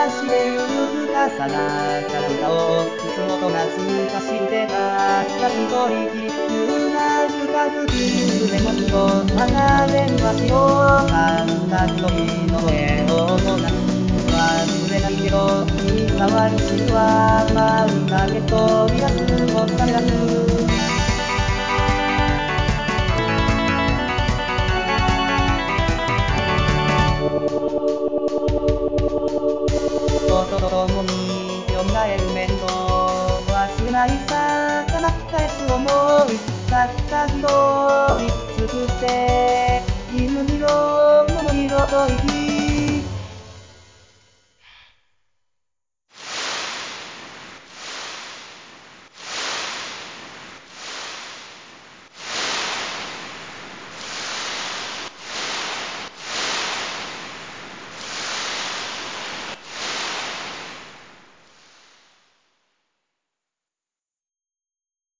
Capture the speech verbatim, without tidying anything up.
してゆる深さなから歌をいつもと懐かしんでた一人きり急な深く夢もつと離れん橋を感覚時の声をもな忘れないけどに触るしは舞うだけ飛び出すもっため出す音とともに蘇る面倒忘れないさ叶ったやつ思いたった一人作って犬色物色と生き